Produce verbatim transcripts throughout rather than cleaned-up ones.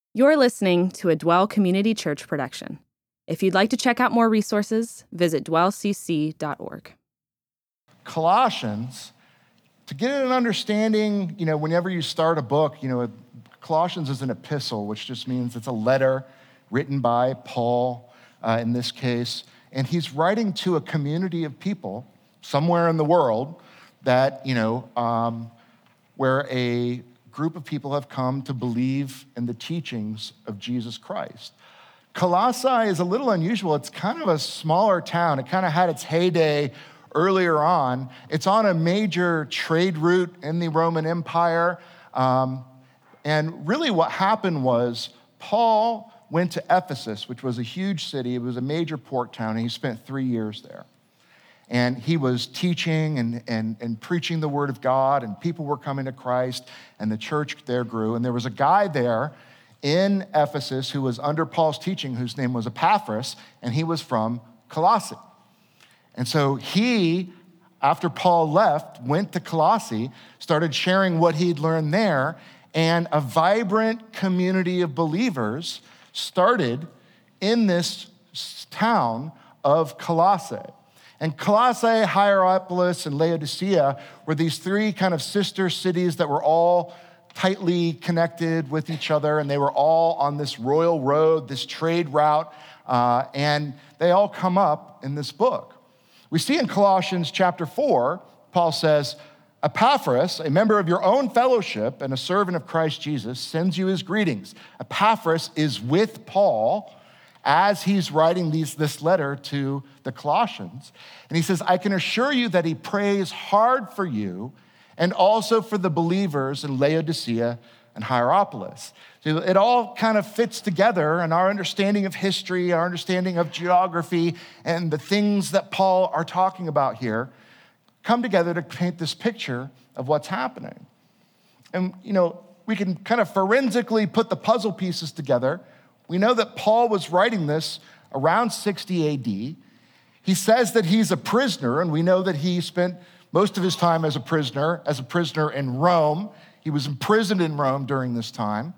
You're listening to a Dwell Community Church production. If you'd like to check out more resources, visit dwell c c dot org. Colossians, to get an understanding, you know, whenever you start a book, you know, Colossians is an epistle, which just means it's a letter written by Paul uh, in this case, and he's writing to a community of people somewhere in the world that, you know, um, where a group of people have come to believe in the teachings of Jesus Christ. Colossae is a little unusual. It's kind of a smaller town. It kind of had its heyday earlier on. It's on a major trade route in the Roman Empire. Um, and really what happened was Paul went to Ephesus, which was a huge city. It was a major port town, and he spent three years there. And he was teaching and, and, and preaching the word of God, and people were coming to Christ, and the church there grew. And there was a guy there in Ephesus who was under Paul's teaching, whose name was Epaphras, and he was from Colossae. And so he, after Paul left, went to Colossae, started sharing what he'd learned there, and a vibrant community of believers started in this town of Colossae. And Colossae, Hierapolis, and Laodicea were these three kind of sister cities that were all tightly connected with each other, and they were all on this royal road, this trade route, uh, and they all come up in this book. We see in Colossians chapter four, Paul says, Epaphras, a member of your own fellowship and a servant of Christ Jesus, sends you his greetings. Epaphras is with Paul as he's writing these, this letter to the Colossians. And he says, I can assure you that he prays hard for you and also for the believers in Laodicea and Hierapolis. So it all kind of fits together, and our understanding of history, our understanding of geography, and the things that Paul are talking about here come together to paint this picture of what's happening. And, you know, we can kind of forensically put the puzzle pieces together. We know that Paul was writing this around sixty A D. He says that he's a prisoner, and we know that he spent most of his time as a prisoner, as a prisoner in Rome. He was imprisoned in Rome during this time.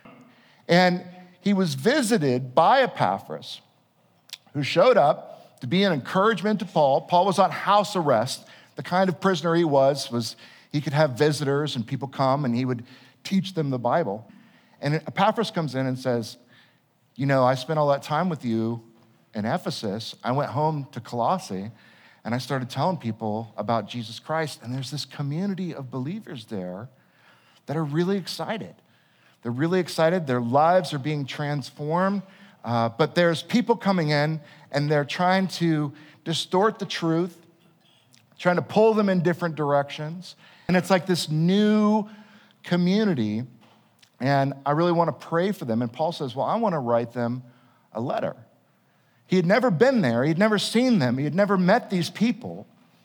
And he was visited by Epaphras, who showed up to be an encouragement to Paul. Paul was on house arrest. The kind of prisoner he was, was he could have visitors and people come, and he would teach them the Bible. And Epaphras comes in and says, you know, I spent all that time with you in Ephesus. I went home to Colossae, and I started telling people about Jesus Christ, and there's this community of believers there that are really excited. They're really excited. Their lives are being transformed, uh, but there's people coming in, and they're trying to distort the truth, trying to pull them in different directions, and it's like this new community. And I really want to pray for them. And Paul says, well, I want to write them a letter. He had never been there. He had never seen them. He had never met these people.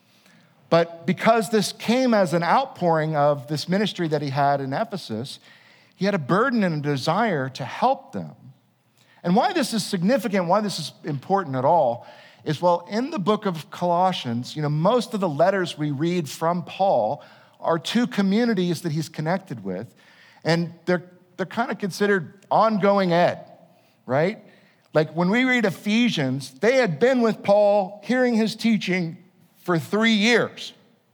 But because this came as an outpouring of this ministry that he had in Ephesus, he had a burden and a desire to help them. And why this is significant, why this is important at all, is, well, in the book of Colossians, you know, most of the letters we read from Paul are to communities that he's connected with. And they're, they're kind of considered ongoing ed, right? Like when we read Ephesians, they had been with Paul hearing his teaching for three years.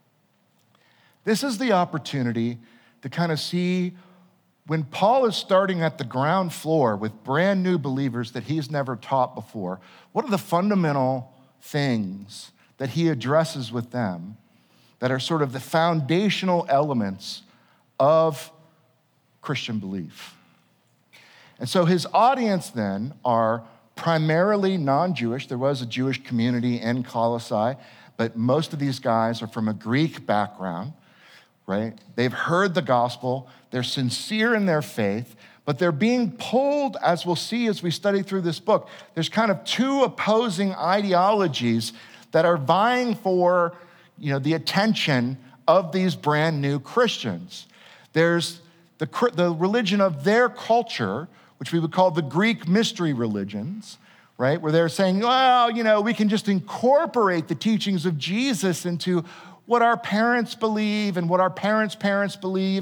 This is the opportunity to kind of see when Paul is starting at the ground floor with brand new believers that he's never taught before, what are the fundamental things that he addresses with them that are sort of the foundational elements of Christian belief? And so his audience then are primarily non-Jewish. There was a Jewish community in Colossae, but most of these guys are from a Greek background, right? They've heard the gospel, they're sincere in their faith, but they're being pulled, as we'll see as we study through this book. There's kind of two opposing ideologies that are vying for, you know, the attention of these brand new Christians. There's The, the religion of their culture, which we would call the Greek mystery religions, right? Where they're saying, well, you know, we can just incorporate the teachings of Jesus into what our parents believe and what our parents' parents believed.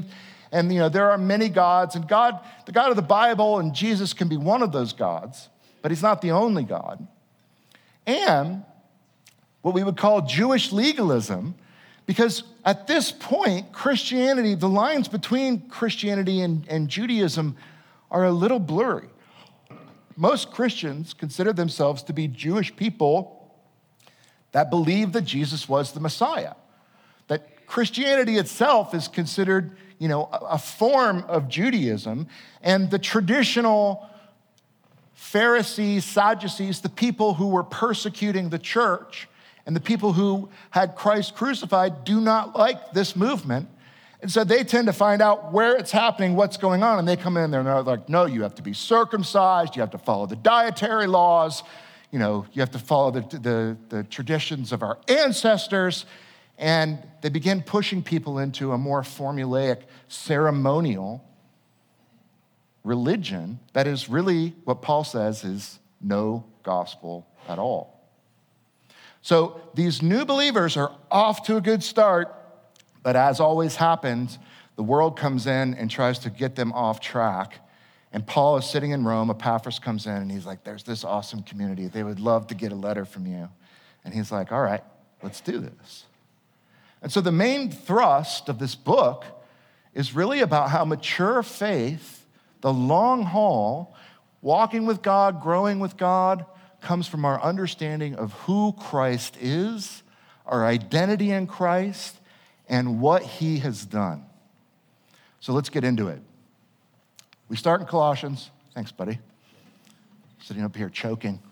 And, you know, there are many gods, and God, the God of the Bible and Jesus can be one of those gods, but he's not the only God. And what we would call Jewish legalism, because at this point, Christianity, the lines between Christianity and, and Judaism are a little blurry. Most Christians consider themselves to be Jewish people that believe that Jesus was the Messiah. That Christianity itself is considered, you know, a form of Judaism, and the traditional Pharisees, Sadducees, the people who were persecuting the church and the people who had Christ crucified do not like this movement. And so they tend to find out where it's happening, what's going on, and they come in there and they're like, no, you have to be circumcised, you have to follow the dietary laws, you know, you have to follow the, the, the traditions of our ancestors. And they begin pushing people into a more formulaic, ceremonial religion that is really what Paul says is no gospel at all. So these new believers are off to a good start, but as always happens, the world comes in and tries to get them off track. And Paul is sitting in Rome, Epaphras comes in, and he's like, there's this awesome community. They would love to get a letter from you. And he's like, all right, let's do this. And so the main thrust of this book is really about how mature faith, the long haul, walking with God, growing with God, comes from our understanding of who Christ is, our identity in Christ, and what he has done. So let's get into it. We start in Colossians. Thanks, buddy. Sitting up here choking.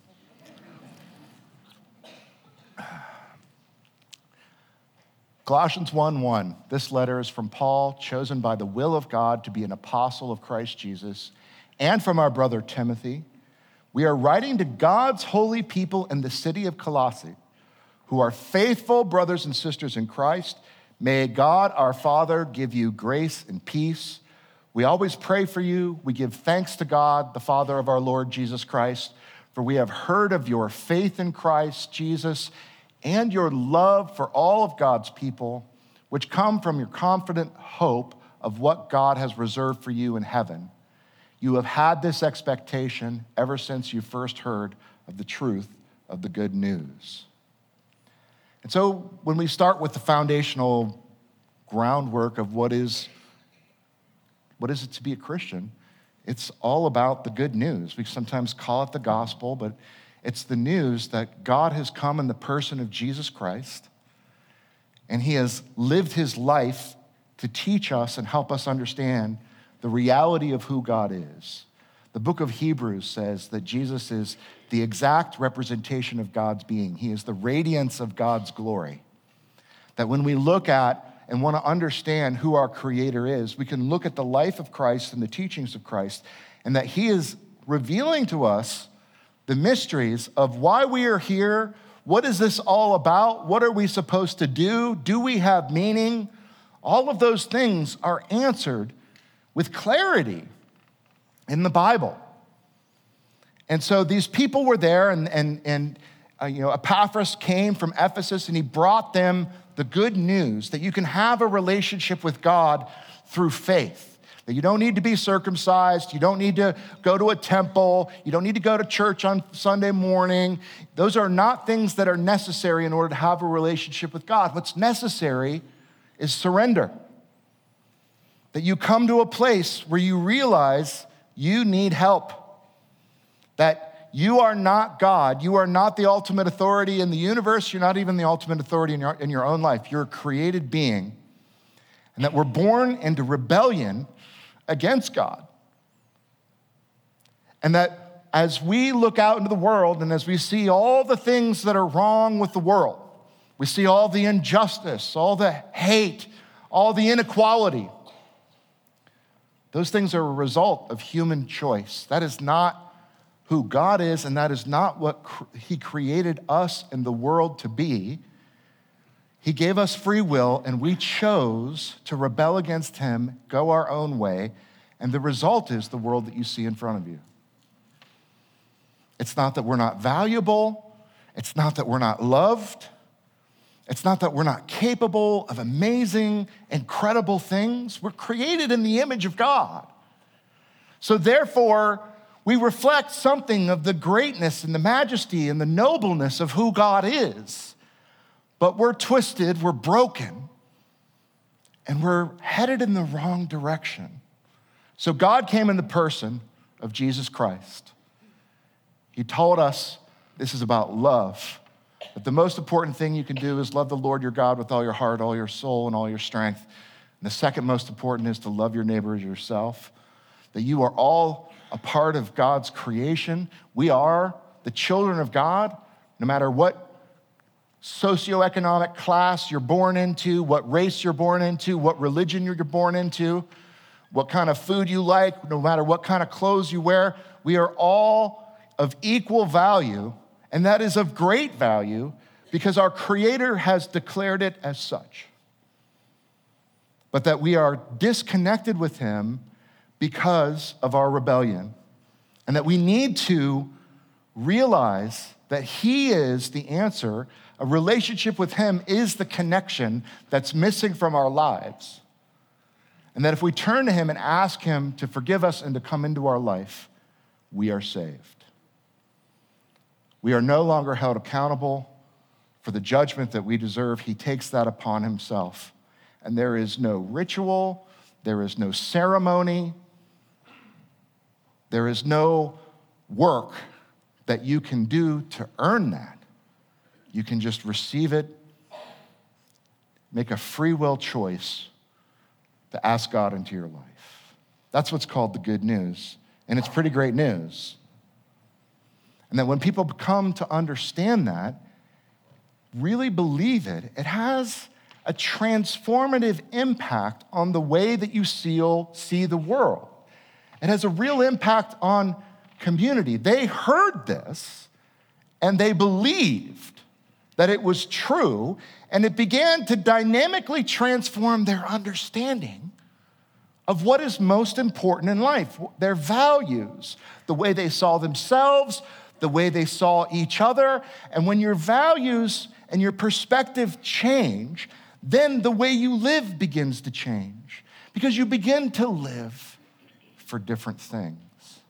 Colossians one one, this letter is from Paul, chosen by the will of God to be an apostle of Christ Jesus, and from our brother Timothy. We are writing to God's holy people in the city of Colossae, who are faithful brothers and sisters in Christ. May God, our Father, give you grace and peace. We always pray for you. We give thanks to God, the Father of our Lord Jesus Christ, for we have heard of your faith in Christ Jesus and your love for all of God's people, which come from your confident hope of what God has reserved for you in heaven. You have had this expectation ever since you first heard of the truth of the good news. And so when we start with the foundational groundwork of what is, what is it to be a Christian, it's all about the good news. We sometimes call it the gospel, but it's the news that God has come in the person of Jesus Christ, and he has lived his life to teach us and help us understand the reality of who God is. The book of Hebrews says that Jesus is the exact representation of God's being. He is the radiance of God's glory. That when we look at and want to understand who our Creator is, we can look at the life of Christ and the teachings of Christ, and that he is revealing to us the mysteries of why we are here. What is this all about? What are we supposed to do? Do we have meaning? All of those things are answered with clarity in the Bible. And so these people were there, and, and, and uh, you know, Epaphras came from Ephesus, and he brought them the good news that you can have a relationship with God through faith. That you don't need to be circumcised, you don't need to go to a temple, you don't need to go to church on Sunday morning. Those are not things that are necessary in order to have a relationship with God. What's necessary is surrender. That you come to a place where you realize you need help. That you are not God. You are not the ultimate authority in the universe. You're not even the ultimate authority in your, in your own life. You're a created being. And that we're born into rebellion against God. And that as we look out into the world and as we see all the things that are wrong with the world, we see all the injustice, all the hate, all the inequality. Those things are a result of human choice. That is not who God is, and that is not what he created us and the world to be. He gave us free will, and we chose to rebel against him, go our own way, and the result is the world that you see in front of you. It's not that we're not valuable. It's not that we're not loved. It's not that we're not capable of amazing, incredible things. We're created in the image of God. So therefore, we reflect something of the greatness and the majesty and the nobleness of who God is. But we're twisted, we're broken, and we're headed in the wrong direction. So God came in the person of Jesus Christ. He told us this is about love. That the most important thing you can do is love the Lord your God with all your heart, all your soul, and all your strength. And the second most important is to love your neighbor as yourself. That you are all a part of God's creation. We are the children of God, no matter what socioeconomic class you're born into, what race you're born into, what religion you're born into, what kind of food you like, no matter what kind of clothes you wear. We are all of equal value, and that is of great value because our Creator has declared it as such. But that we are disconnected with Him because of our rebellion, and that we need to realize that He is the answer. A relationship with Him is the connection that's missing from our lives. And that if we turn to Him and ask Him to forgive us and to come into our life, we are saved. We are no longer held accountable for the judgment that we deserve. He takes that upon Himself. And there is no ritual, there is no ceremony, there is no work that you can do to earn that. You can just receive it, make a free will choice to ask God into your life. That's what's called the good news. And it's pretty great news. And that when people come to understand that, really believe it, it has a transformative impact on the way that you see, see the world. It has a real impact on community. They heard this and they believed that it was true, and it began to dynamically transform their understanding of what is most important in life, their values, the way they saw themselves, the way they saw each other. And when your values and your perspective change, then the way you live begins to change because you begin to live for different things.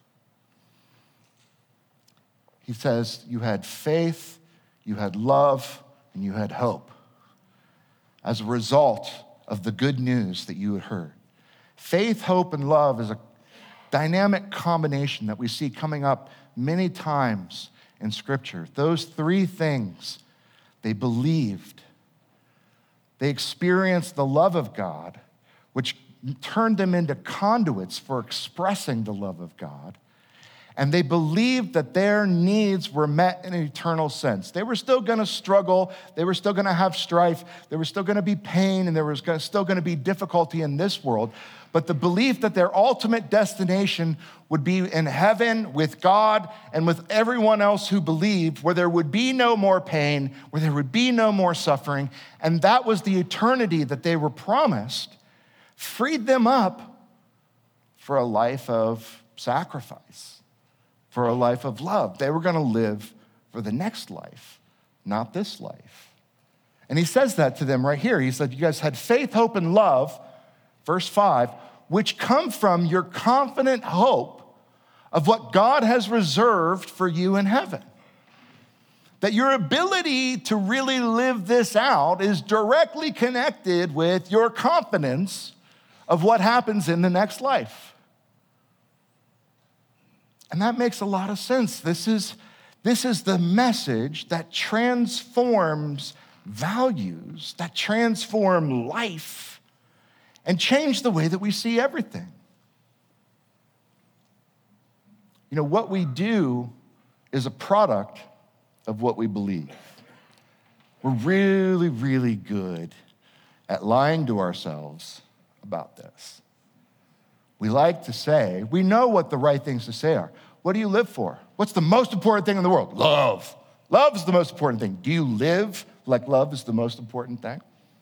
He says you had faith, you had love, and you had hope as a result of the good news that you had heard. Faith, hope, and love is a dynamic combination that we see coming up many times in Scripture. Those three things, they believed. They experienced the love of God, which turned them into conduits for expressing the love of God. And they believed that their needs were met in an eternal sense. They were still gonna struggle, they were still gonna have strife, there was still gonna be pain, and there was gonna, still gonna be difficulty in this world. But the belief that their ultimate destination would be in heaven with God and with everyone else who believed, where there would be no more pain, where there would be no more suffering, and that was the eternity that they were promised, freed them up for a life of sacrifice, for a life of love. They were gonna live for the next life, not this life. And he says that to them right here. He said, you guys had faith, hope, and love, verse five, which come from your confident hope of what God has reserved for you in heaven. That your ability to really live this out is directly connected with your confidence of what happens in the next life. And that makes a lot of sense. This is, this is the message that transforms values, that transform life, and change the way that we see everything. You know, what we do is a product of what we believe. We're really, really good at lying to ourselves about this. We like to say, we know what the right things to say are. What do you live for? What's the most important thing in the world? Love. Love is the most important thing. Do you live like love is the most important thing?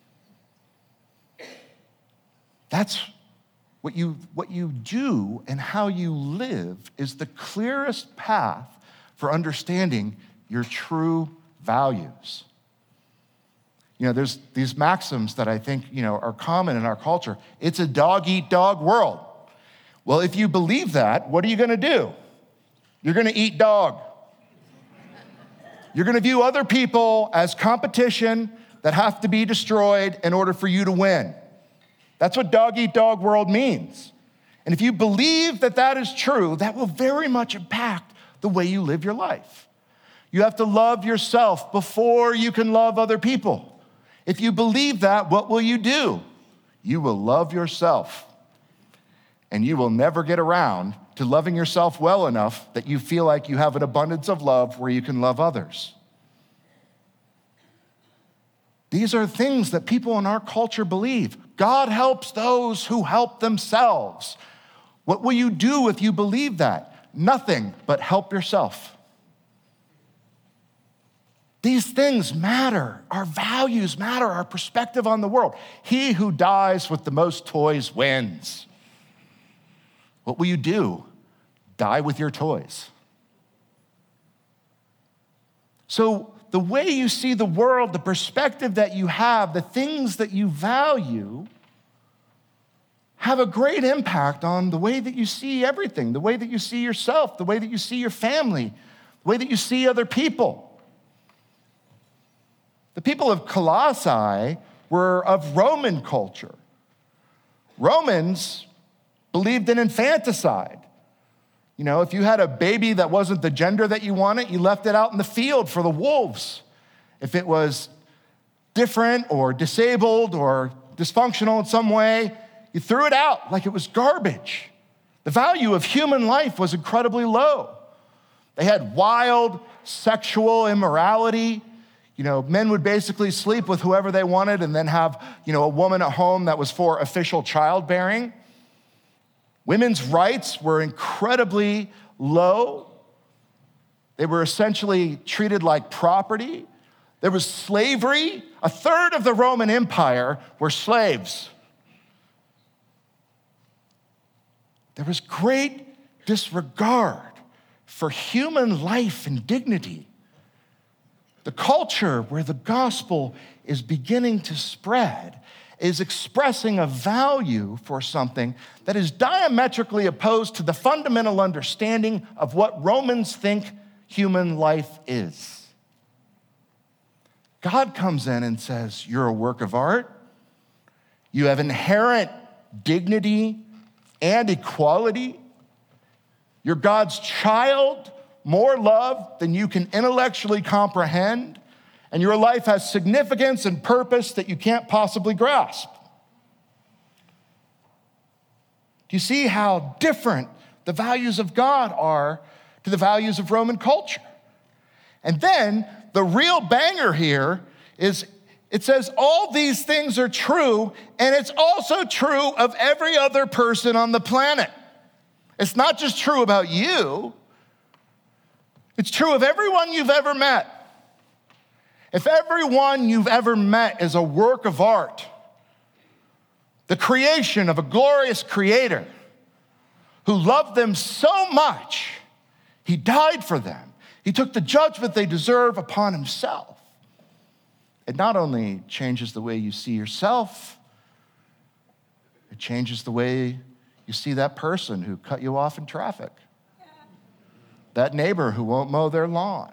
That's what you, what you do and how you live is the clearest path for understanding your true values. You know, there's these maxims that I think, you know, are common in our culture. It's a dog-eat-dog world. Well, if you believe that, what are you gonna do? You're gonna eat dog. You're gonna view other people as competition that have to be destroyed in order for you to win. That's what dog-eat-dog world means. And if you believe that that is true, that will very much impact the way you live your life. You have to love yourself before you can love other people. If you believe that, what will you do? You will love yourself. And you will never get around to loving yourself well enough that you feel like you have an abundance of love where you can love others. These are things that people in our culture believe. God helps those who help themselves. What will you do if you believe that? Nothing but help yourself. These things matter. Our values matter, our perspective on the world. He who dies with the most toys wins. What will you do? Die with your toys. So the way you see the world, the perspective that you have, the things that you value, have a great impact on the way that you see everything, the way that you see yourself, the way that you see your family, the way that you see other people. The people of Colossae were of Roman culture. Romans believed in infanticide. You know, if you had a baby that wasn't the gender that you wanted, you left it out in the field for the wolves. If it was different or disabled or dysfunctional in some way, you threw it out like it was garbage. The value of human life was incredibly low. They had wild sexual immorality. You know, men would basically sleep with whoever they wanted and then have, you know, a woman at home that was for official childbearing. Women's rights were incredibly low. They were essentially treated like property. There was slavery. A third of the Roman Empire were slaves. There was great disregard for human life and dignity. The culture where the gospel is beginning to spread is expressing a value for something that is diametrically opposed to the fundamental understanding of what Romans think human life is. God comes in and says, you're a work of art. You have inherent dignity and equality. You're God's child, more love than you can intellectually comprehend. And your life has significance and purpose that you can't possibly grasp. Do you see how different the values of God are to the values of Roman culture? And then the real banger here is it says all these things are true, and it's also true of every other person on the planet. It's not just true about you. It's true of everyone you've ever met. If everyone you've ever met is a work of art, the creation of a glorious creator who loved them so much, he died for them. He took the judgment they deserve upon himself. It not only changes the way you see yourself, it changes the way you see that person who cut you off in traffic, that neighbor who won't mow their lawn.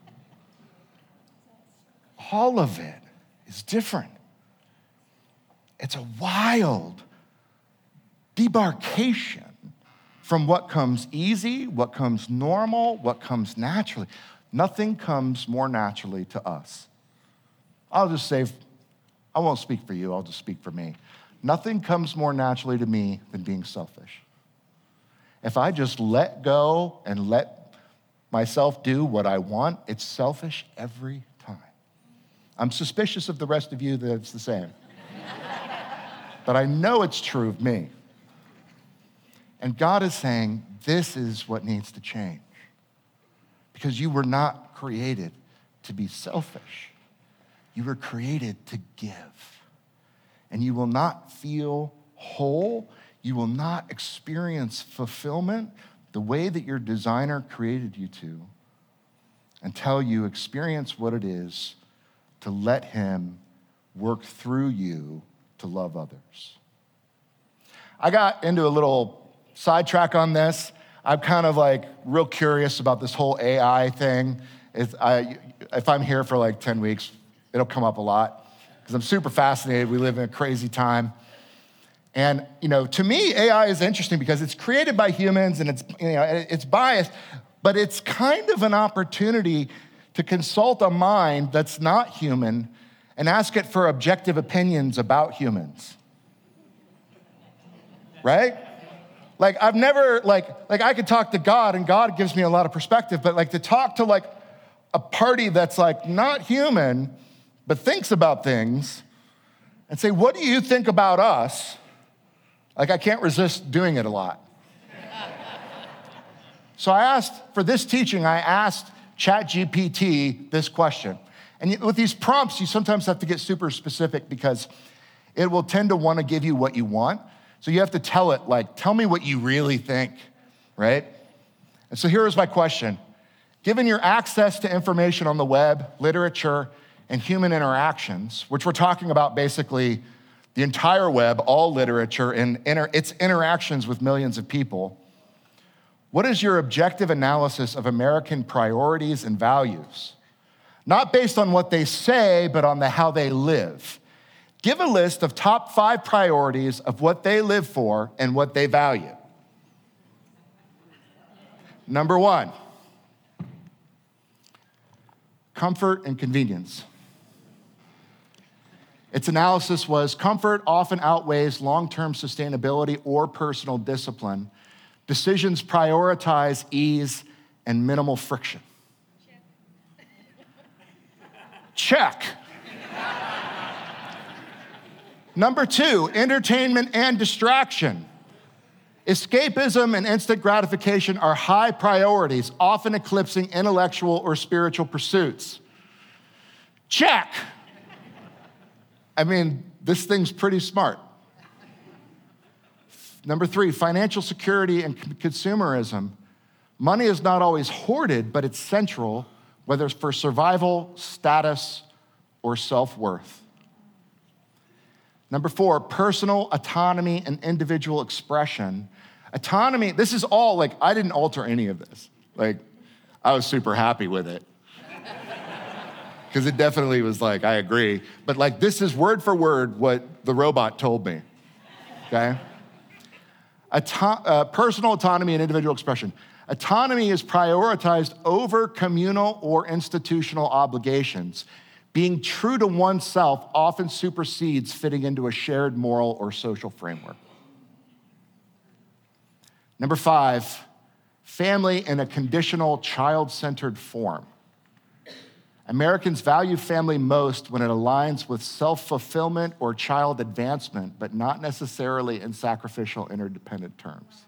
All of it is different. It's a wild debarkation from what comes easy, what comes normal, what comes naturally. Nothing comes more naturally to us. I'll just say, I won't speak for you, I'll just speak for me. Nothing comes more naturally to me than being selfish. If I just let go and let myself do what I want, it's selfish every time. I'm suspicious of the rest of you that it's the same. But I know it's true of me. And God is saying, this is what needs to change. Because you were not created to be selfish. You were created to give. And you will not feel whole. You will not experience fulfillment the way that your designer created you to until you experience what it is to let him work through you to love others. I got into a little sidetrack on this. I'm kind of like real curious about this whole A I thing. It's, I, if I'm here for like ten weeks, it'll come up a lot because I'm super fascinated. We live in a crazy time. And, you know, to me, A I is interesting because it's created by humans and it's, you know, it's biased, but it's kind of an opportunity to consult a mind that's not human and ask it for objective opinions about humans. Right? Like, I've never, like, like I could talk to God and God gives me a lot of perspective, but like to talk to like a party that's like not human, but thinks about things and say, what do you think about us? Like, I can't resist doing it a lot. So I asked, for this teaching, I asked ChatGPT this question. And with these prompts, you sometimes have to get super specific because it will tend to want to give you what you want. So you have to tell it, like, tell me what you really think, right? And so here is my question. Given your access to information on the web, literature, and human interactions, which we're talking about basically the entire web, all literature, and inter- its interactions with millions of people, what is your objective analysis of American priorities and values? Not based on what they say, but on the how they live. Give a list of top five priorities of what they live for and what they value. Number one, comfort and convenience. Its analysis was comfort often outweighs long-term sustainability or personal discipline. Decisions prioritize ease and minimal friction. Check. Number two, entertainment and distraction. Escapism and instant gratification are high priorities, often eclipsing intellectual or spiritual pursuits. Check. I mean, this thing's pretty smart. Number three, financial security and consumerism. Money is not always hoarded, but it's central, whether it's for survival, status, or self-worth. Number four, personal autonomy and individual expression. Autonomy, this is all like, I didn't alter any of this. Like, I was super happy with it. Because it definitely was like, I agree. But like, this is word for word what the robot told me, okay? Auto- uh, personal autonomy and individual expression. Autonomy is prioritized over communal or institutional obligations. Being true to oneself often supersedes fitting into a shared moral or social framework. Number five, family in a conditional, child-centered form. Americans value family most when it aligns with self-fulfillment or child advancement, but not necessarily in sacrificial, interdependent terms.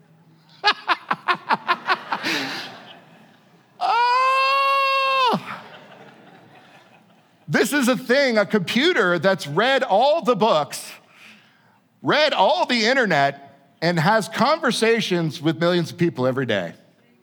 Oh! This is a thing, a computer that's read all the books, read all the internet, and has conversations with millions of people every day.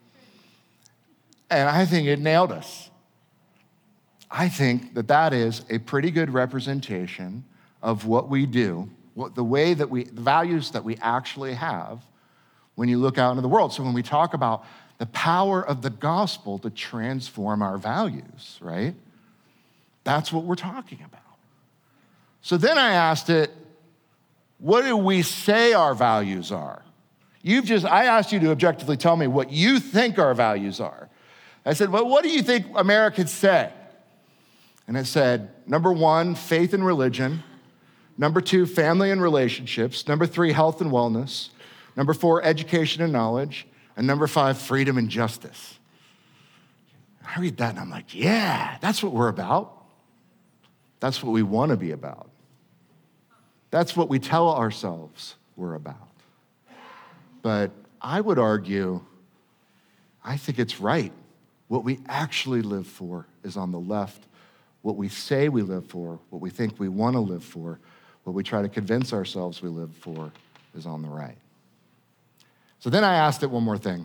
And I think it nailed us. I think that that is a pretty good representation of what we do, what the way that we, the values that we actually have when you look out into the world. So when we talk about the power of the gospel to transform our values, right? That's what we're talking about. So then I asked it, what do we say our values are? You've just, I asked you to objectively tell me what you think our values are. I said, well, what do you think Americans say? And it said, number one, faith and religion. Number two, family and relationships. Number three, health and wellness. Number four, education and knowledge. And number five, freedom and justice. I read that and I'm like, yeah, that's what we're about. That's what we want to be about. That's what we tell ourselves we're about. But I would argue, I think it's right. What we actually live for is on the left. What we say we live for, what we think we want to live for, what we try to convince ourselves we live for is on the right. So then I asked it one more thing.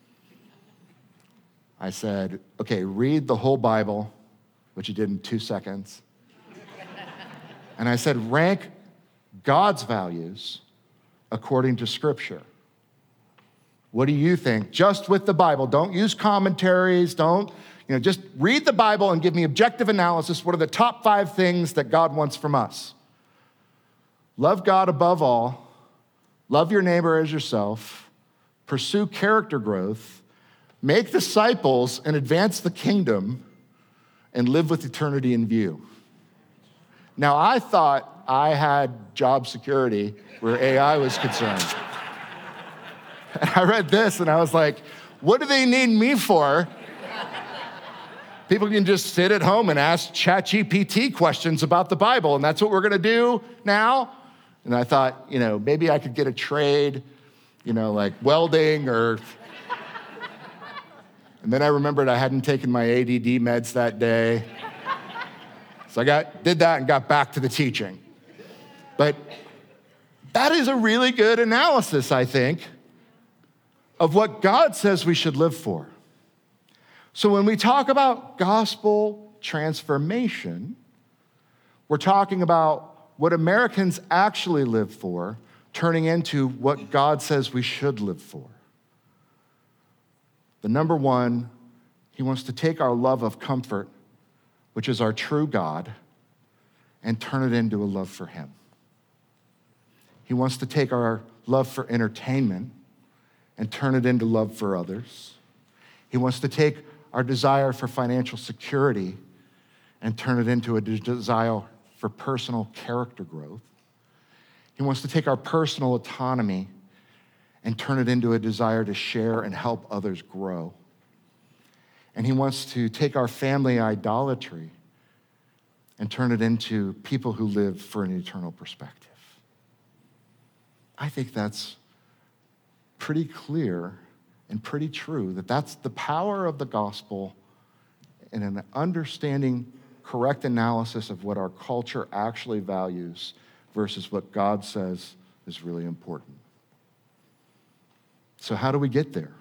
I said, okay, read the whole Bible, which you did in two seconds. And I said, rank God's values according to Scripture. What do you think? Just with the Bible. Don't use commentaries. Don't, you know, just read the Bible and give me objective analysis. What are the top five things that God wants from us? Love God above all. Love your neighbor as yourself. Pursue character growth. Make disciples and advance the kingdom, and live with eternity in view. Now, I thought I had job security where A I was concerned. And I read this and I was like, what do they need me for? People can just sit at home and ask ChatGPT questions about the Bible, and that's what we're gonna do now? And I thought, you know, maybe I could get a trade, you know, like welding or... And then I remembered I hadn't taken my A D D meds that day. So I got, did that and got back to the teaching. But that is a really good analysis, I think, of what God says we should live for. So when we talk about gospel transformation, we're talking about what Americans actually live for, turning into what God says we should live for. The number one, he wants to take our love of comfort, which is our true God, and turn it into a love for him. He wants to take our love for entertainment and turn it into love for others. He wants to take our desire for financial security and turn it into a desire for personal character growth. He wants to take our personal autonomy and turn it into a desire to share and help others grow. And he wants to take our family idolatry and turn it into people who live for an eternal perspective. I think that's pretty clear and pretty true that that's the power of the gospel and an understanding correct analysis of what our culture actually values versus what God says is really important. So how do we get there?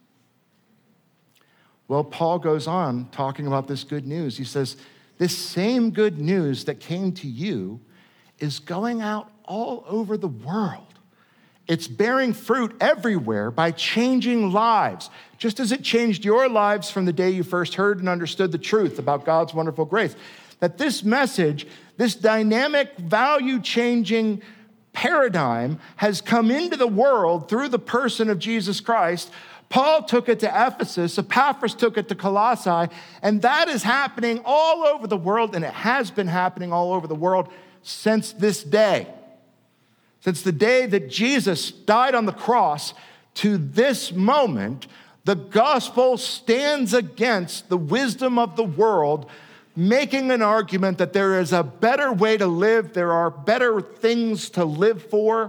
Well, Paul goes on talking about this good news. He says, this same good news that came to you is going out all over the world. It's bearing fruit everywhere by changing lives, just as it changed your lives from the day you first heard and understood the truth about God's wonderful grace. That this message, this dynamic, value-changing paradigm has come into the world through the person of Jesus Christ. Paul took it to Ephesus, Epaphras took it to Colossae, and that is happening all over the world, and it has been happening all over the world since this day. Since the day that Jesus died on the cross to this moment, the gospel stands against the wisdom of the world, making an argument that there is a better way to live, there are better things to live for,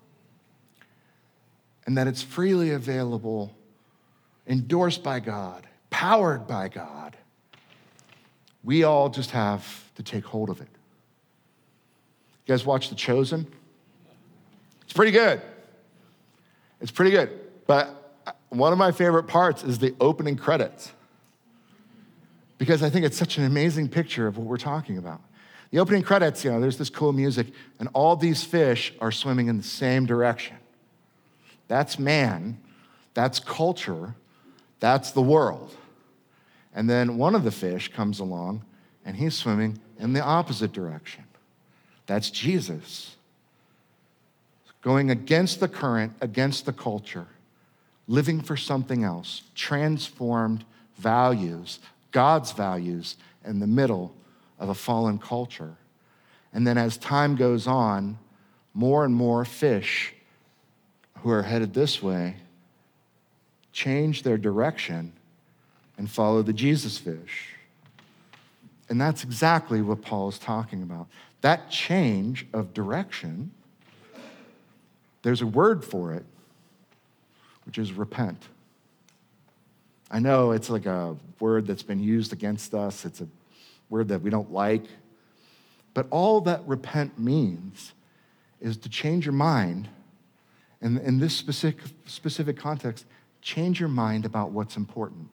and that it's freely available, endorsed by God, powered by God. We all just have to take hold of it. You guys watch The Chosen? It's pretty good. It's pretty good. But one of my favorite parts is the opening credits, because I think it's such an amazing picture of what we're talking about. The opening credits, you know, there's this cool music, and all these fish are swimming in the same direction. That's man, that's culture, that's the world. And then one of the fish comes along, and he's swimming in the opposite direction. That's Jesus. Going against the current, against the culture, living for something else, transformed values, God's values in the middle of a fallen culture. And then as time goes on, more and more fish who are headed this way change their direction and follow the Jesus fish. And that's exactly what Paul is talking about. That change of direction, there's a word for it, which is repent. I know it's like a word that's been used against us. It's a word that we don't like. But all that repent means is to change your mind. And in this specific, specific context, change your mind about what's important.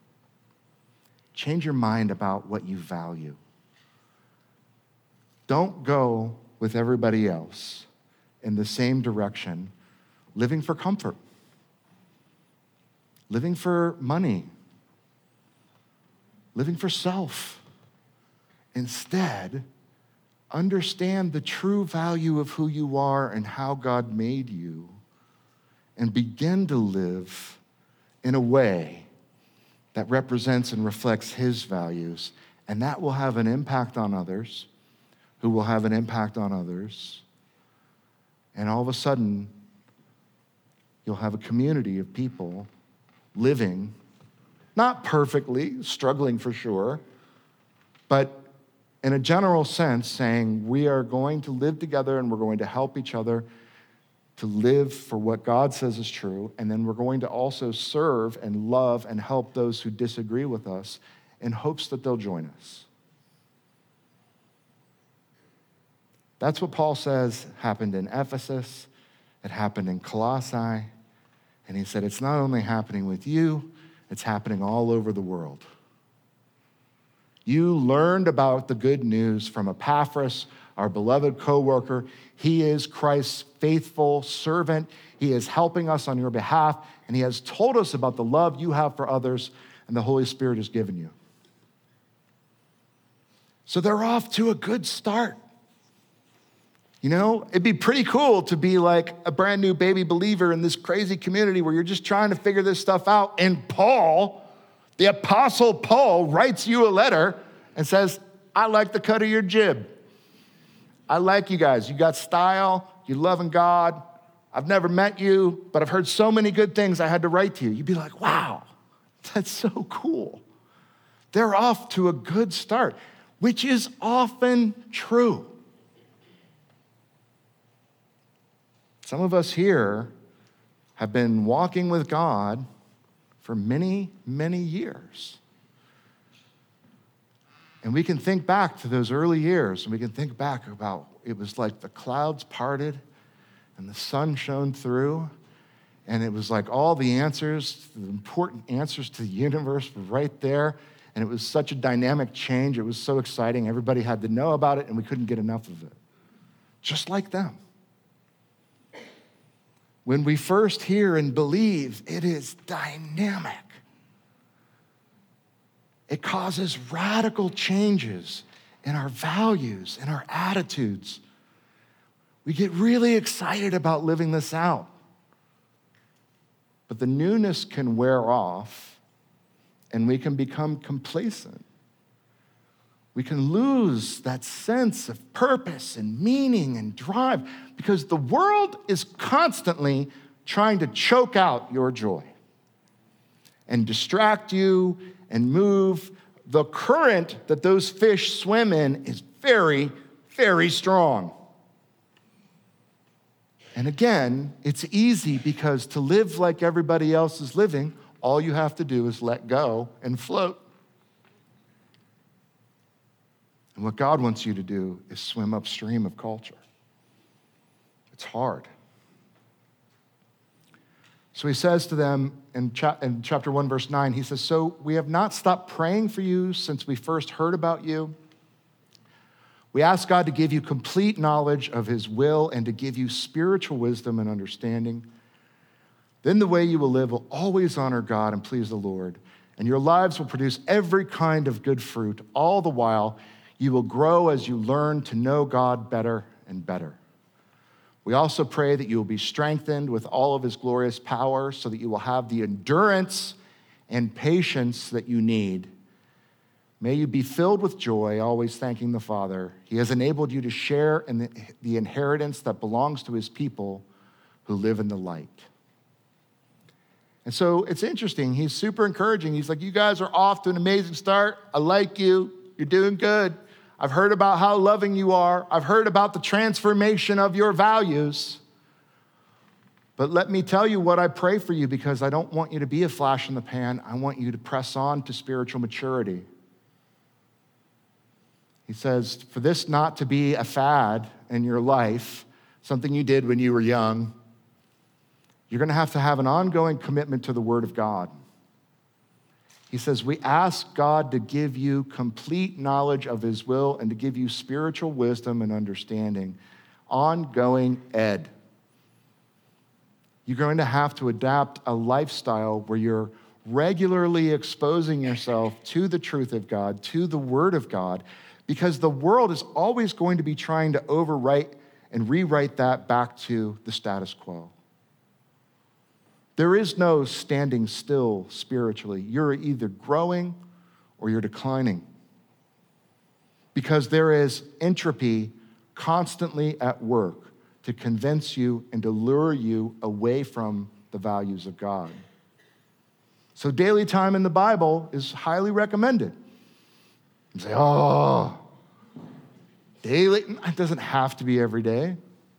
Change your mind about what you value. Don't go with everybody else in the same direction, living for comfort, living for money, living for self. Instead, understand the true value of who you are and how God made you, and begin to live in a way that represents and reflects his values. And that will have an impact on others, who will have an impact on others. And all of a sudden, you'll have a community of people living, not perfectly, struggling for sure, but in a general sense, saying we are going to live together and we're going to help each other to live for what God says is true, and then we're going to also serve and love and help those who disagree with us in hopes that they'll join us. That's what Paul says happened in Ephesus, it happened in Colossae, and he said it's not only happening with you, it's happening all over the world. You learned about the good news from Epaphras, our beloved co-worker. He is Christ's faithful servant. He is helping us on your behalf, and he has told us about the love you have for others and the Holy Spirit has given you. So they're off to a good start. You know, it'd be pretty cool to be like a brand new baby believer in this crazy community where you're just trying to figure this stuff out, and Paul, the Apostle Paul, writes you a letter and says, I like the cut of your jib. I like you guys. You got style. You loving God. I've never met you, but I've heard so many good things I had to write to you. You'd be like, wow, that's so cool. They're off to a good start, which is often true. Some of us here have been walking with God for many, many years. And we can think back to those early years, and we can think back about it was like the clouds parted and the sun shone through, and it was like all the answers, the important answers to the universe were right there, and it was such a dynamic change. It was so exciting. Everybody had to know about it, and we couldn't get enough of it. Just like them. When we first hear and believe, it is dynamic. It causes radical changes in our values and our attitudes. We get really excited about living this out. But the newness can wear off, and we can become complacent. We can lose that sense of purpose and meaning and drive because the world is constantly trying to choke out your joy and distract you and move. The current that those fish swim in is very, very strong. And again, it's easy because to live like everybody else is living, all you have to do is let go and float. And what God wants you to do is swim upstream of culture. It's hard. So he says to them in, cha- in chapter one, verse nine, he says, so we have not stopped praying for you since we first heard about you. We ask God to give you complete knowledge of his will and to give you spiritual wisdom and understanding. Then the way you will live will always honor God and please the Lord, and your lives will produce every kind of good fruit. All the while, you will grow as you learn to know God better and better. We also pray that you will be strengthened with all of his glorious power so that you will have the endurance and patience that you need. May you be filled with joy, always thanking the Father. He has enabled you to share in the, the inheritance that belongs to his people who live in the light. And so it's interesting. He's super encouraging. He's like, you guys are off to an amazing start. I like you. You're doing good. I've heard about how loving you are. I've heard about the transformation of your values. But let me tell you what I pray for you, because I don't want you to be a flash in the pan. I want you to press on to spiritual maturity. He says, for this not to be a fad in your life, something you did when you were young, you're going to have to have an ongoing commitment to the Word of God. He says, we ask God to give you complete knowledge of his will and to give you spiritual wisdom and understanding ongoing ed. You're going to have to adapt a lifestyle where you're regularly exposing yourself to the truth of God, to the Word of God, because the world is always going to be trying to overwrite and rewrite that back to the status quo. There is no standing still spiritually. You're either growing or you're declining, because there is entropy constantly at work to convince you and to lure you away from the values of God. So daily time in the Bible is highly recommended. You say, oh, daily, it doesn't have to be every day.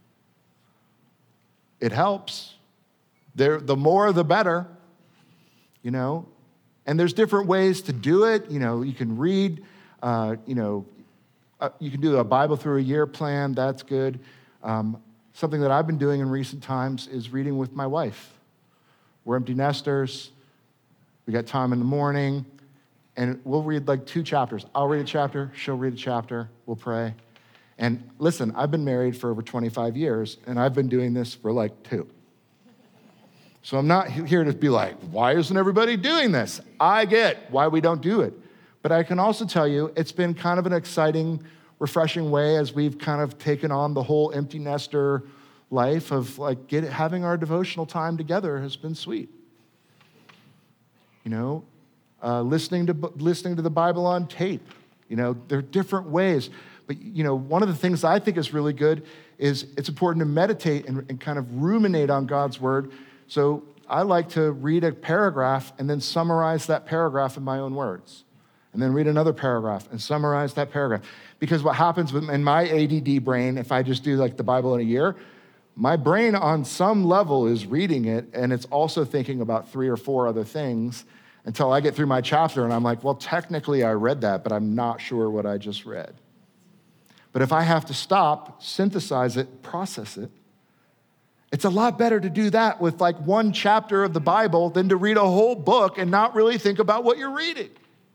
It helps. There, the more, the better, you know. And there's different ways to do it. You know, you can read, uh, you know, uh, you can do a Bible through a year plan. That's good. Um, something that I've been doing in recent times is reading with my wife. We're empty nesters. We got time in the morning, and we'll read like two chapters. I'll read a chapter, she'll read a chapter, we'll pray. And listen, I've been married for over twenty-five years, and I've been doing this for like two. So I'm not here to be like, why isn't everybody doing this? I get why we don't do it. But I can also tell you, it's been kind of an exciting, refreshing way as we've kind of taken on the whole empty nester life of like get, having our devotional time together has been sweet. You know, uh, listening to listening to the Bible on tape. You know, there are different ways. But, you know, one of the things I think is really good is it's important to meditate and, and kind of ruminate on God's word. So I like to read a paragraph and then summarize that paragraph in my own words. And then read another paragraph and summarize that paragraph. Because what happens with, in my A D D brain, if I just do like the Bible in a year, my brain on some level is reading it, and it's also thinking about three or four other things until I get through my chapter, and I'm like, well, technically I read that, but I'm not sure what I just read. But if I have to stop, synthesize it, process it, it's a lot better to do that with like one chapter of the Bible than to read a whole book and not really think about what you're reading.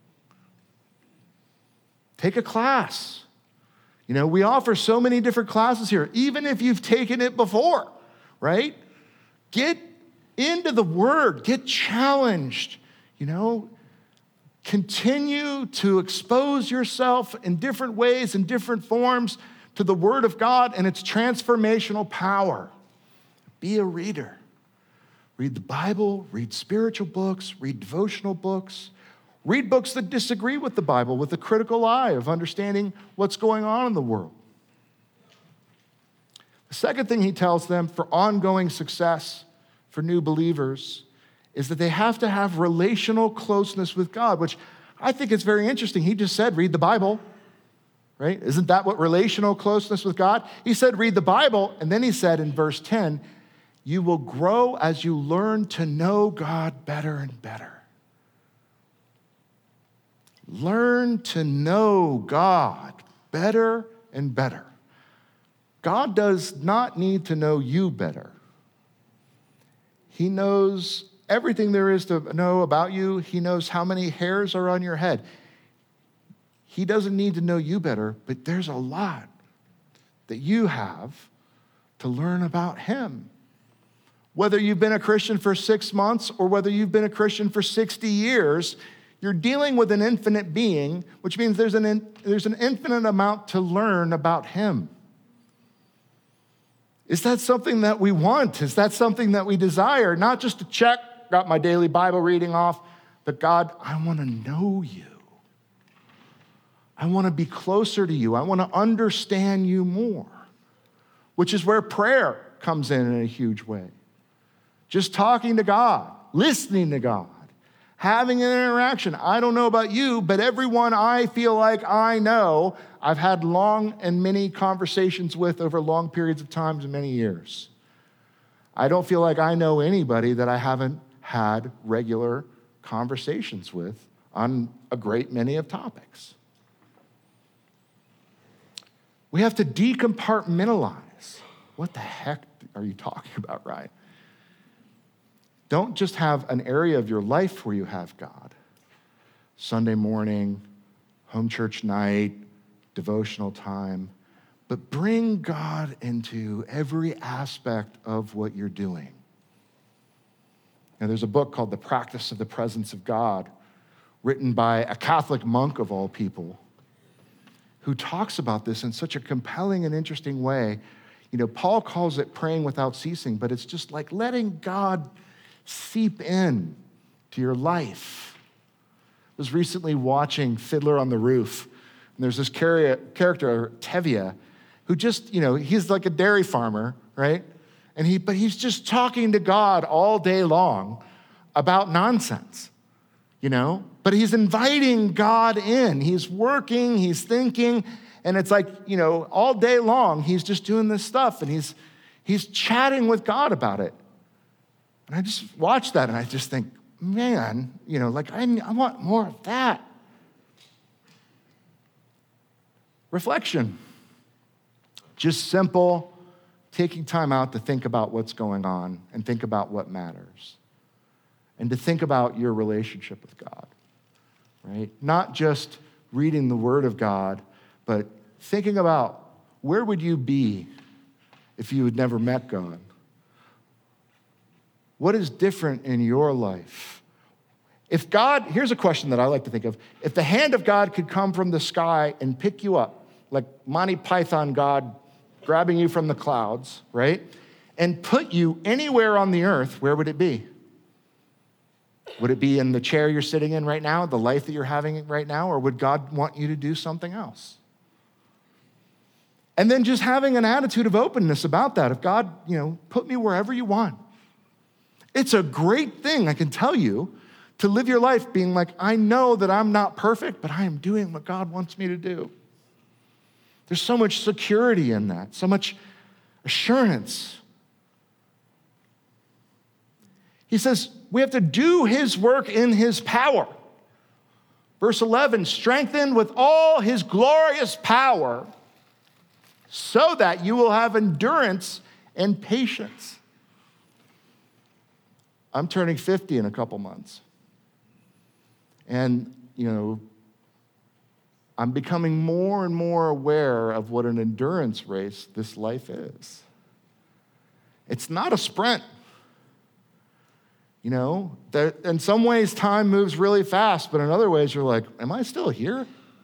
Take a class. You know, we offer so many different classes here, even if you've taken it before, right? Get into the Word, get challenged, you know. Continue to expose yourself in different ways, in different forms, to the Word of God and its transformational power. Be a reader. Read the Bible, read spiritual books, read devotional books. Read books that disagree with the Bible with a critical eye of understanding what's going on in the world. The second thing he tells them for ongoing success for new believers is that they have to have relational closeness with God, which I think is very interesting. He just said, read the Bible, right? Isn't that what relational closeness with God? He said, read the Bible, and then he said in verse ten, you will grow as you learn to know God better and better. Learn to know God better and better. God does not need to know you better. He knows everything there is to know about you. He knows how many hairs are on your head. He doesn't need to know you better, but there's a lot that you have to learn about him. Whether you've been a Christian for six months or whether you've been a Christian for sixty years, you're dealing with an infinite being, which means there's an, in, there's an infinite amount to learn about him. Is that something that we want? Is that something that we desire? Not just to check, got my daily Bible reading off, but God, I want to know you. I want to be closer to you. I want to understand you more, which is where prayer comes in in a huge way. Just talking to God, listening to God, having an interaction. I don't know about you, but everyone I feel like I know, I've had long and many conversations with over long periods of time and many years. I don't feel like I know anybody that I haven't had regular conversations with on a great many of topics. We have to decompartmentalize. What the heck are you talking about, Ryan? Don't just have an area of your life where you have God. Sunday morning, home church night, devotional time. but bring God into every aspect of what you're doing. Now, there's a book called The Practice of the Presence of God, written by a Catholic monk of all people, who talks about this in such a compelling and interesting way. You know, Paul calls it praying without ceasing, but it's just like letting God seep in to your life. I was recently watching Fiddler on the Roof, and there's this character, Tevye, who just, you know, he's like a dairy farmer, right? And he, but he's just talking to God all day long about nonsense, you know? But he's inviting God in. He's working, he's thinking, and it's like, you know, all day long, he's just doing this stuff, and he's he's chatting with God about it. And I just watch that, and I just think, man, you know, like, I, I want more of that. Reflection. Just simple, taking time out to think about what's going on and think about what matters. And to think about your relationship with God, right? Not just reading the Word of God, but thinking about where would you be if you had never met God? What is different in your life? If God, here's a question that I like to think of. If the hand of God could come from the sky and pick you up, like Monty Python God grabbing you from the clouds, right? And put you anywhere on the earth, where would it be? Would it be in the chair you're sitting in right now, the life that you're having right now, or would God want you to do something else? And then just having an attitude of openness about that. If God, you know, put me wherever you want. It's a great thing, I can tell you, to live your life being like, I know that I'm not perfect, but I am doing what God wants me to do. There's so much security in that, so much assurance. He says we have to do his work in his power. Verse eleven, strengthened with all his glorious power, so that you will have endurance and patience. I'm turning fifty in a couple months. And, you know, I'm becoming more and more aware of what an endurance race this life is. It's not a sprint. You know, there, in some ways, time moves really fast, but in other ways, you're like, am I still here?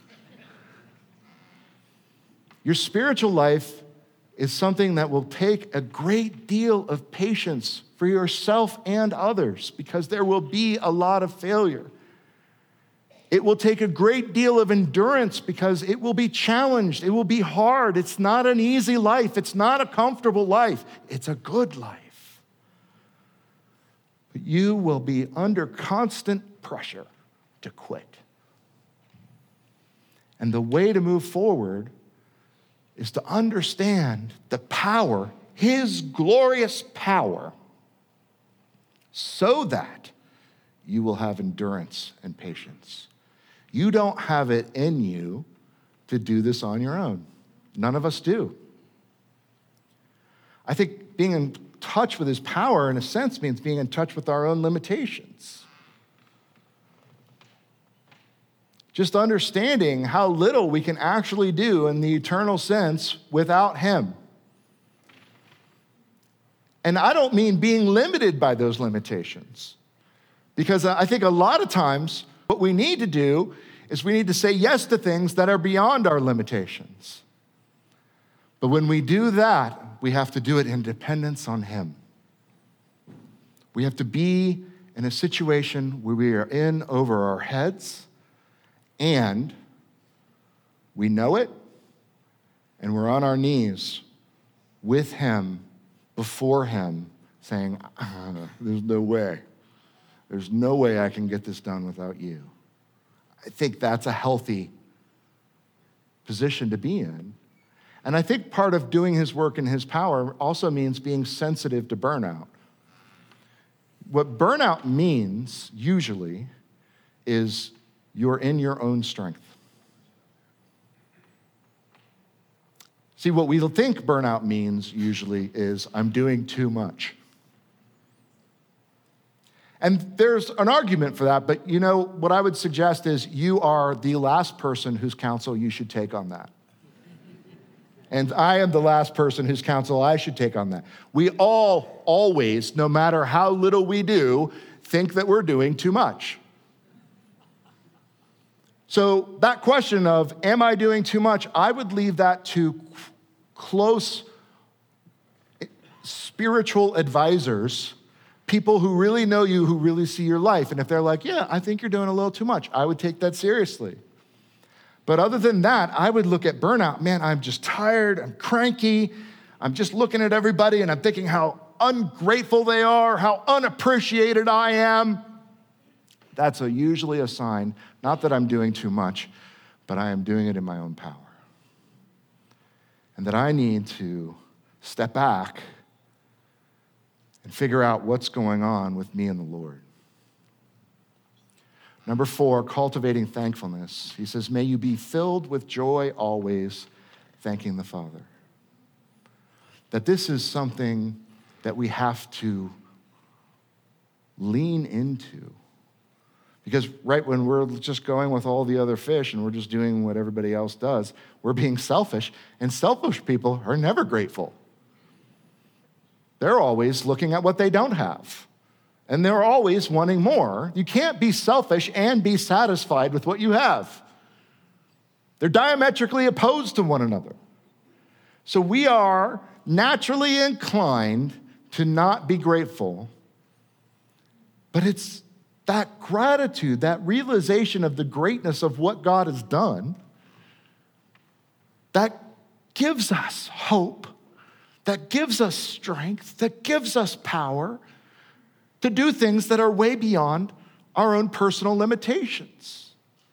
Your spiritual life is something that will take a great deal of patience for yourself and others, because there will be a lot of failure. It will take a great deal of endurance because it will be challenged. It will be hard. It's not an easy life. It's not a comfortable life. It's a good life. But you will be under constant pressure to quit. And the way to move forward is to understand the power, his glorious power, so that you will have endurance and patience. You don't have it in you to do this on your own. None of us do. I think being in touch with his power, in a sense, means being in touch with our own limitations. Just understanding how little we can actually do in the eternal sense without him. And I don't mean being limited by those limitations, because I think a lot of times what we need to do is we need to say yes to things that are beyond our limitations. But when we do that, we have to do it in dependence on him. We have to be in a situation where we are in over our heads, and we know it, and we're on our knees with him, before him, saying, ah, there's no way. There's no way I can get this done without you. I think that's a healthy position to be in. And I think part of doing his work in his power also means being sensitive to burnout. What burnout means, usually, is you're in your own strength. See, what we think burnout means, usually, is I'm doing too much. And there's an argument for that, but you know, what I would suggest is you are the last person whose counsel you should take on that. And I am the last person whose counsel I should take on that. We all, always, no matter how little we do, think that we're doing too much. So that question of, am I doing too much? I would leave that to close spiritual advisors, people who really know you, who really see your life. And if they're like, yeah, I think you're doing a little too much, I would take that seriously. But other than that, I would look at burnout. Man, I'm just tired, I'm cranky. I'm just looking at everybody and I'm thinking how ungrateful they are, how unappreciated I am. That's a, usually a sign, not that I'm doing too much, but I am doing it in my own power. And that I need to step back and figure out what's going on with me and the Lord. Number four, cultivating thankfulness. He says, may you be filled with joy always, thanking the Father. That this is something that we have to lean into. Because right when we're just going with all the other fish and we're just doing what everybody else does, we're being selfish, and selfish people are never grateful. They're always looking at what they don't have. And they're always wanting more. You can't be selfish and be satisfied with what you have. They're diametrically opposed to one another. So we are naturally inclined to not be grateful. But it's that gratitude, that realization of the greatness of what God has done, that gives us hope, that gives us strength, that gives us power to do things that are way beyond our own personal limitations.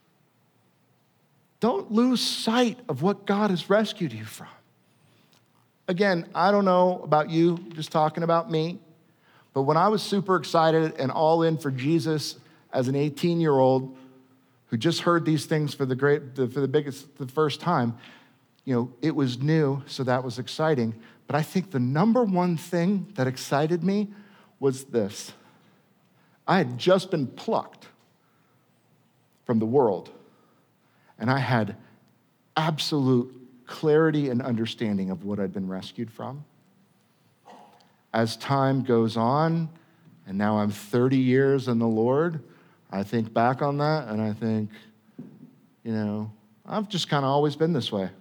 Don't lose sight of what God has rescued you from. Again, I don't know about you, just talking about me, but when I was super excited and all in for Jesus as an eighteen-year-old who just heard these things for the great, for the biggest, the first time, you know, it was new, so that was exciting. But I think the number one thing that excited me was this. I had just been plucked from the world, and I had absolute clarity and understanding of what I'd been rescued from. As time goes on, and now I'm thirty years in the Lord, I think back on that, and I think, you know, I've just kind of always been this way.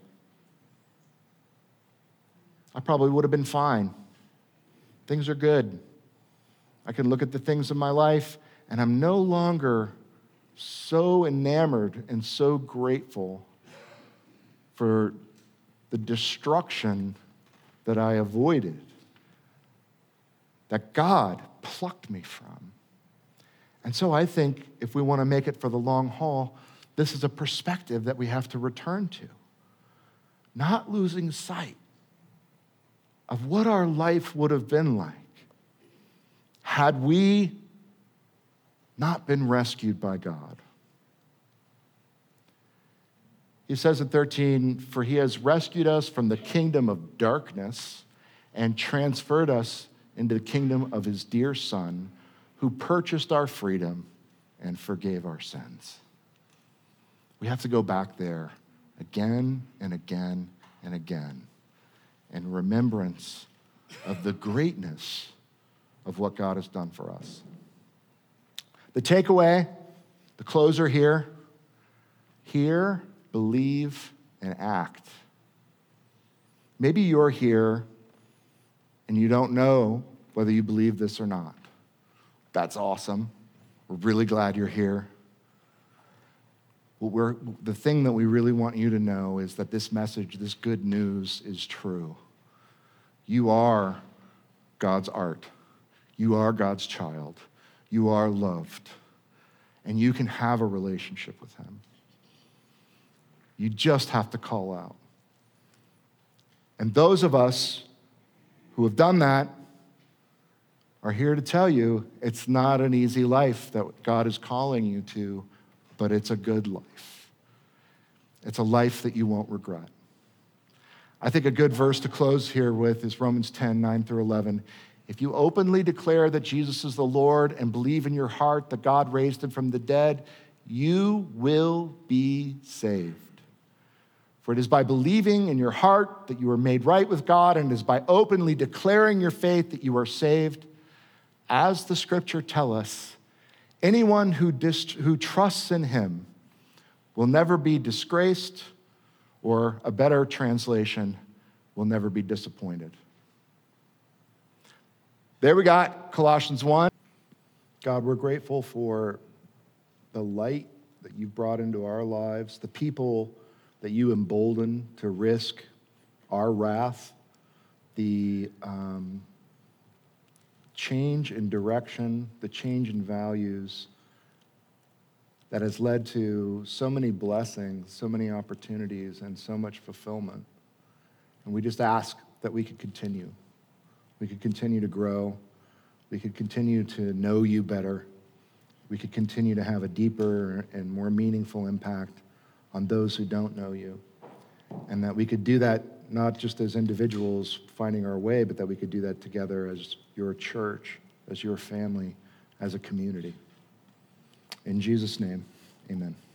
I probably would have been fine. Things are good. I can look at the things in my life, and I'm no longer so enamored and so grateful for the destruction that I avoided, that God plucked me from. And so I think if we want to make it for the long haul, this is a perspective that we have to return to. Not losing sight of what our life would have been like had we not been rescued by God. He says in thirteen, for he has rescued us from the kingdom of darkness and transferred us into the kingdom of his dear Son, who purchased our freedom and forgave our sins. We have to go back there again and again and again in remembrance of the greatness of what God has done for us. The takeaway, the closer here, hear, believe, and act. Maybe you're here and you don't know whether you believe this or not. That's awesome. We're really glad you're here. What we're, the thing that we really want you to know is that this message, this good news is true. You are God's art. You are God's child. You are loved. And you can have a relationship with him. You just have to call out. And those of us who have done that are here to tell you it's not an easy life that God is calling you to, but it's a good life. It's a life that you won't regret. I think a good verse to close here with is Romans ten, nine through eleven. If you openly declare that Jesus is the Lord and believe in your heart that God raised him from the dead, you will be saved. For For it is by believing in your heart that you are made right with God, and it is by openly declaring your faith that you are saved. As the scripture tells us, anyone who, dist- who trusts in him will never be disgraced, or a better translation, will never be disappointed. There we got Colossians one. God, we're grateful for the light that you've brought into our lives, the people that you embolden to risk our wrath, the um, change in direction, the change in values that has led to so many blessings, so many opportunities, and so much fulfillment. And we just ask that we could continue. We could continue to grow. We could continue to know you better. We could continue to have a deeper and more meaningful impact on those who don't know you. And that we could do that not just as individuals finding our way, but that we could do that together as your church, as your family, as a community. In Jesus' name, amen.